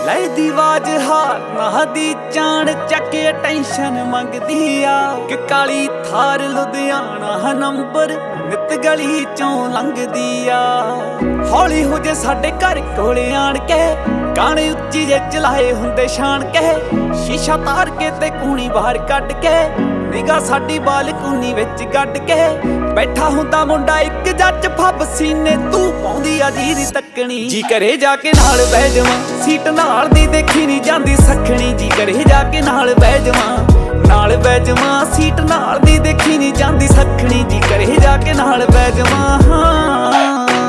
ਲੈਦੀ ਆਵਾਜ਼ ਹਾਰ ਨਾ ਦੀ ਚਾਣ ਚੱਕੇ ਟੈਨਸ਼ਨ ਮੰਗਦੀ ਆ ਕਿ ਕਾਲੀ ਥਾਰ ਲੁਧਿਆਣਾ ਨੰਬਰ ਨਿਤ ਗਲੀ ਚੋਂ ਲੰਘਦੀ ਆ। ਹੌਲੀ ਹੋ ਜੇ ਸਾਡੇ ਘਰ ਕੋਲੇ ਆਣ ਕੇ ਗਾਣੇ ਉੱਚੀ ਜੇ ਚਲਾਏ ਹੁੰਦੇ ਸ਼ਾਨ ਕੇ ਸ਼ੀਸ਼ਾ ਤਾਰ ਕੇ ਤੇ ਕੂਣੀ ਬਾਹਰ ਕੱਢ ਕੇ ਨਿਗਾ ਸਾਡੀ ਬਾਲਕੋਨੀ ਵਿੱਚ ਗੱਡ ਕੇ ਬੈਠਾ ਹੁੰਦਾ ਮੁੰਡਾ ਇੱਕ ਜੱਜ ਫੱਬ ਸੀਨੇ ਤੂੰ ਪਾਉਂਦੀ ਆ ਜੀਰੀ ਤੱਕਣੀ। ਜੀ ਕਰੇ ਜਾ ਕੇ ਨਾਲ ਬਹਿ ਜਾਵਾਂ ਸੀਟ ਨਾਲ ਦੀ ਦੇਖੀ ਨਹੀਂ ਜਾਂਦੀ ਸੱਖਣੀ। ਜੀ ਕਰੇ ਜਾ ਕੇ ਨਾਲ ਬਹਿ ਜਾਵਾਂ ਸੀਟ ਨਾਲ ਦੀ ਦੇਖੀ ਨਹੀਂ ਜਾਂਦੀ ਸੱਖਣੀ। ਜੀ ਕਰੇ ਜਾ ਕੇ ਨਾਲ ਬਹਿ ਜਾਵਾਂ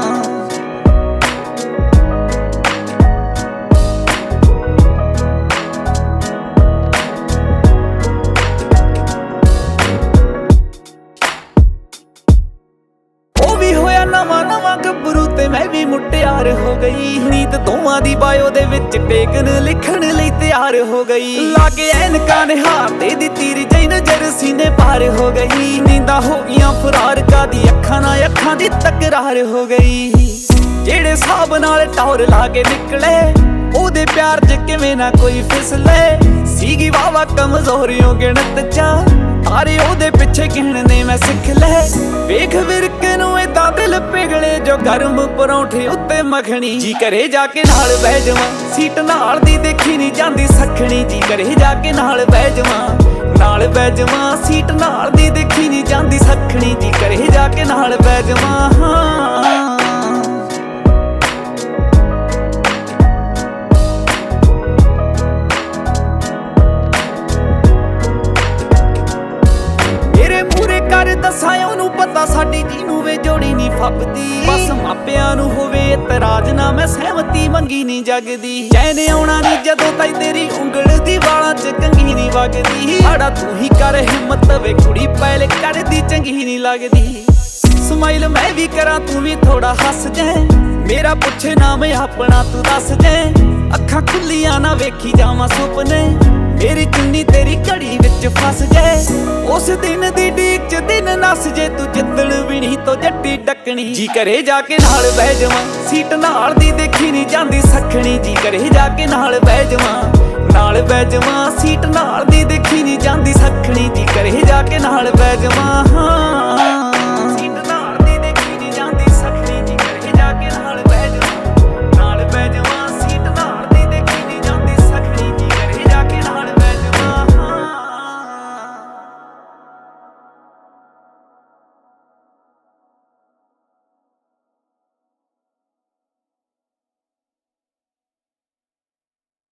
ਨਵਾਂ ਗੱਭਰੂ ਤੇ ਮੈਂ ਵੀ ਮੁਟਿਆਰ ਹੋ ਗਈ। ਨੀਤ ਦੋਵਾਂ ਦੀ ਬਾਇਓ ਦੇ ਵਿੱਚ ਟੇਕਨ ਲਿਖਣ ਲਈ ਤਿਆਰ ਹੋ ਗਈ। ਲਾਗੇ ਐਨਕਾਂ ਨੇ ਹਾਰਦੇ ਦੀ ਤੀਰ ਜਈ ਨਜ਼ਰ ਸੀਨੇ ਪਾਰ ਹੋ ਗਈ। ਨੀਂਦਾਂ ਹੋ ਗਈਆਂ ਫਰਾਰ ਕਾਦੀ ਅੱਖਾਂ ਨਾਲ ਅੱਖਾਂ ਦੀ ਤਕਰਾਰ ਹੋ ਗਈ। ਜਿਹੜੇ ਸਾਬ ਨਾਲ ਟੌਰ ਲਾ ਕੇ ਨਿਕਲੇ ਉਹਦੇ ਪਿਆਰ 'ਚ ਕਿਵੇਂ ਨਾ ਕੋਈ ਫਿਸਲੇ। ਸੀਗੀ ਵਾਵਾ ਕਮਜ਼ੋਰੀਆਂ ਗਿਣਤ ਚਾ ਤਾਰੇ ਉਹਦੇ ਪਿੱਛੇ ਗਿਣਨੇ ਮੈਂ ਸਿੱਖ ਲੈ। ਵੇਖ ਵਿਰਕੇ ਨੂੰ ਏਦਾਂ ਦਿਲ ਪਿਘਲੇ ਜੋ ਗਰਮ ਪਰੌਂਠੇ ਉੱਤੇ ਮੱਖਣੀ। ਜੀ ਕਰੇ ਜਾ ਕੇ ਨਾਲ ਬਹਿ ਜਾਵਾਂ ਸੀਟ ਨਾਲ ਦੀ ਦੇਖੀ ਨਹੀਂ ਜਾਂਦੀ ਸੱਖਣੀ। ਜੀ ਕਰੇ ਜਾ ਕੇ ਨਾਲ ਬਹਿ ਜਾਵਾਂ ਸੀਟ ਨਾਲ ਦੀ ਦੇਖੀ ਨਹੀਂ ਜਾਂਦੀ ਸੱਖਣੀ। ਜੀ ਕਰੇ ਜਾ ਕੇ ਨਾਲ ਬਹਿ ਜਾਵਾਂ ਦੱਸਾਂ ਉਹਨੂੰ ਪਤਾ ਸਾਡੀ ਜੀ ਨੂੰ ਵੇ ਜੋੜੀ ਨਹੀਂ ਫੱਬਦੀ। ਬਸ ਮਾਪਿਆਂ ਨੂੰ ਹੋਵੇ ਇਤਰਾਜ਼ ਨਾ ਮੈਂ ਸਹਿਮਤੀ ਮੰਗੀ ਨਹੀਂ ਜਗਦੀ। ਚੈਨ ਆਉਣਾ ਨਹੀਂ ਜਦੋਂ ਤਾਈ ਤੇਰੀ ਉਂਗਲ ਦੀ ਵਾਲਾਂ 'ਚ ਕੰਘੀ ਨਹੀਂ ਵਗਦੀ। ਆੜਾ ਤੂੰ ਹੀ ਕਰ ਹਿੰਮਤ ਵੇ ਕੁੜੀ ਪਹਿਲੇ ਕਰਦੀ ਚੰਗੀ ਨਹੀਂ ਲੱਗਦੀ। ਸਮਾਈਲ ਮੈਂ ਵੀ ਕਰਾਂ ਤੂੰ ਵੀ ਥੋੜਾ ਹੱਸ ਜੈ ਮੇਰਾ ਪੁੱਛੇ ਨਾਮ ਆਪਣਾ ਤੂੰ ਦੱਸ ਜੈ। ਅੱਖਾਂ ਖੁੱਲੀਆਂ ਨਾ ਵੇਖੀ ਜਾਵਾਂ ਸੁਪਨੇ ਮੇਰੀ ਚੁੰਨੀ ਤੇਰੀ ਘੜੀ ਵਿੱਚ ਫਸ ਜਾਏ। ਉਸ ਦਿਨ ਦੀ ਡੀਕ 'ਚ ਦਿਨ ਨੱਸ ਜੇ ਤੂੰ ਜਿੱਦਣ ਵੀਣੀ ਤੋਂ ਜੱਟੀ ਡੱਕਣੀ। ਜੀ ਕਰੇ ਜਾ ਕੇ ਨਾਲ ਬਹਿ ਜਾਵਾਂ ਸੀਟ ਨਾਲ ਦੀ ਦੇਖੀ ਨਹੀਂ ਜਾਂਦੀ ਸੱਖਣੀ। ਜੀ ਕਰੇ ਜਾ ਕੇ ਨਾਲ ਬਹਿ ਜਾਵਾਂ ਸੀਟ ਨਾਲ ਦੀ ਦੇਖੀ ਨਹੀਂ ਜਾਂਦੀ ਸੱਖਣੀ। ਜੀ ਕਰੇ ਜਾ ਕੇ ਨਾਲ ਬਹਿ ਜਾਵਾਂ